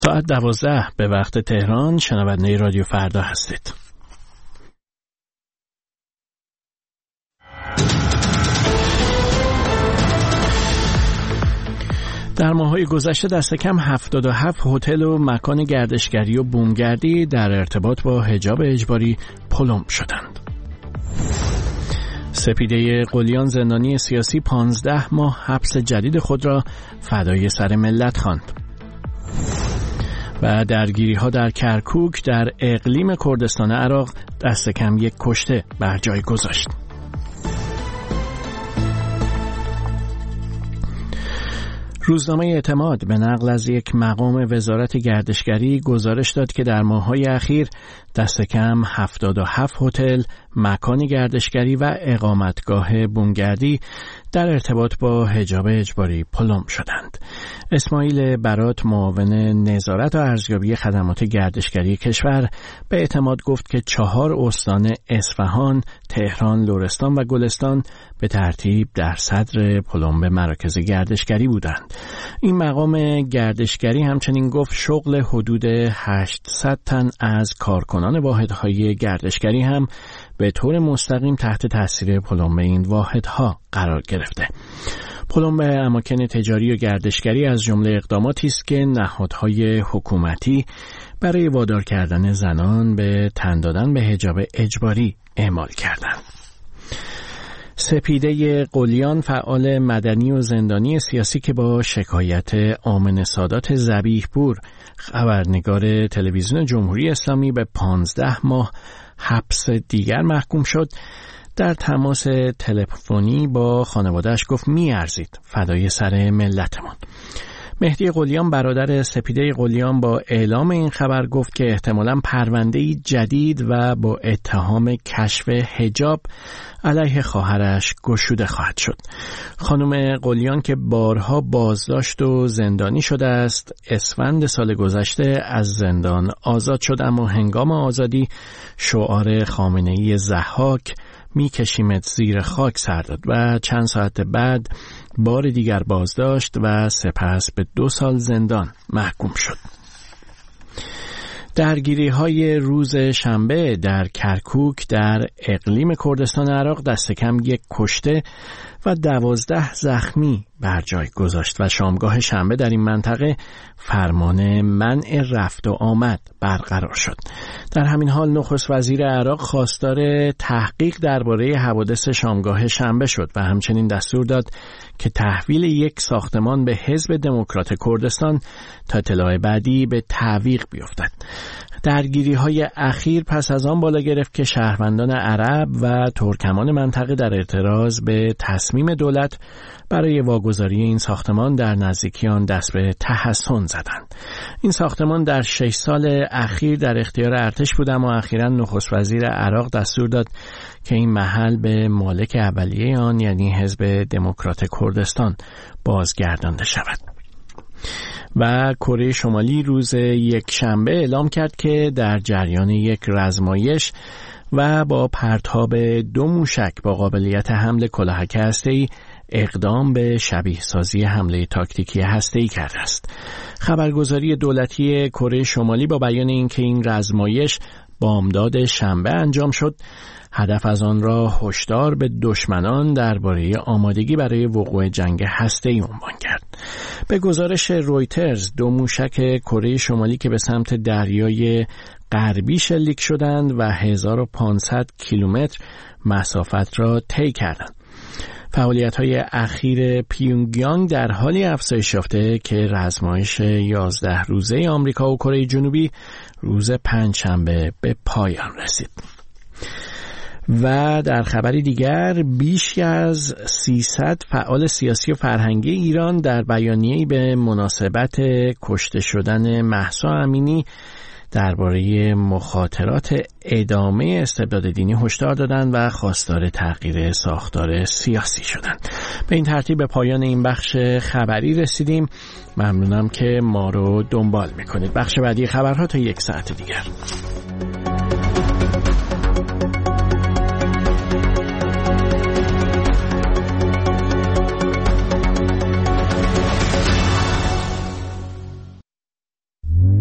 ساعت 12 به وقت تهران شنونده رادیو فردا هستید. در ماه‌های گذشته دست کم 77 هتل و مکان گردشگری و بومگردی در ارتباط با حجاب اجباری پلم شدند. سپیده قلیان زندانی سیاسی 15 ماه حبس جدید خود را فدای سر ملت خواند. و درگیری‌ها در کرکوک در اقلیم کردستان عراق دست کم یک کشته بر جای گذاشت. روزنامه اعتماد به نقل از یک مقام وزارت گردشگری گزارش داد که در ماه‌های اخیر دست کم 77 هتل، مکان گردشگری و اقامتگاه بومگردی در ارتباط با حجاب اجباری پلم شدند. اسماعیل برات، معاون نظارت و ارزیابی خدمات گردشگری کشور، به اعتماد گفت که 4 استان اصفهان، تهران، لرستان و گلستان به ترتیب در صدر پلم به مراکز گردشگری بودند. این مقام گردشگری همچنین گفت شغل حدود 800 تن از کارکنان واحدهای گردشگری هم به طور مستقیم تحت تاثیر پلم این واحدها قرار گرفته. پلم به اماکن تجاری و گردشگری از جمله اقداماتی است که نهادهای حکومتی برای وادار کردن زنان به تن دادن به حجاب اجباری اعمال کردند. سپیده قلیان، فعال مدنی و زندانی سیاسی که با شکایت آمنه سادات ذبیح‌پور، خبرنگار تلویزیون جمهوری اسلامی، به 15 ماه حبس دیگر محکوم شد، در تماس تلفنی با خانواده‌اش گفت می‌ارزید فدای سر ملتمان. مهدی قلیان، برادر سپیده قلیان، با اعلام این خبر گفت که احتمالاً پرونده‌ای جدید و با اتهام کشف حجاب علیه خواهرش گشوده خواهد شد. خانم قلیان که بارها بازداشت و زندانی شده است، اسفند سال گذشته از زندان آزاد شد، اما هنگام آزادی شعار خامنه‌ای ضحاک می‌کشیمت زیر خاک سر داد و چند ساعت بعد بار دیگر بازداشت و سپس به 2 سال زندان محکوم شد. درگیری‌های روز شنبه در کرکوک در اقلیم کردستان عراق دست کم 1 کشته و 12 زخمی بر جای گذاشت و شامگاه شنبه در این منطقه فرمان منع رفت و آمد برقرار شد. در همین حال نخست وزیر عراق خواستار تحقیق درباره حوادث شامگاه شنبه شد و همچنین دستور داد که تحویل یک ساختمان به حزب دموکرات کردستان تا اطلاع بعدی به تعویق بیفتد. درگیری‌های اخیر پس از آن بالا گرفت که شهروندان عرب و ترکمان منطقه در اعتراض به تصمیم دولت برای واگذاری این ساختمان در نزدیکی آن دست به تحصن زدند. این ساختمان در 6 سال اخیر در اختیار ارتش بود، اما اخیراً نخست وزیر عراق دستور داد که این محل به مالک اولیه آن یعنی حزب دموکرات کردستان بازگردانده شود. و کره شمالی روز یکشنبه اعلام کرد که در جریان یک رزمایش و با پرتاب 2 موشک با قابلیت حمل کلاهک هسته‌ای اقدام به شبیه سازی حمله تاکتیکی هسته‌ای کرده است. خبرگزاری دولتی کره شمالی با بیان اینکه این رزمایش بامداد شنبه انجام شد، هدف از آن را هشدار به دشمنان درباره آمادگی برای وقوع جنگ هسته‌ای عنوان کرد. به گزارش رویترز 2 موشک کره شمالی که به سمت دریای غربی شلیک شدند و 1500 کیلومتر مسافت را طی کردند. فعالیت‌های اخیر پیونگیانگ در حالی افزایش یافته که رزمایش 11 روزه آمریکا و کره جنوبی روز پنجشنبه به پایان رسید. و در خبری دیگر بیش از 300 فعال سیاسی و فرهنگی ایران در بیانیه‌ای به مناسبت کشته شدن مهسا امینی درباره مخاطرات ادامه استبداد دینی هشدار دادند و خواستار تغییر ساختار سیاسی شدند. به این ترتیب به پایان این بخش خبری رسیدیم. ممنونم که ما رو دنبال میکنید. بخش بعدی خبرها تا 1 ساعت دیگر.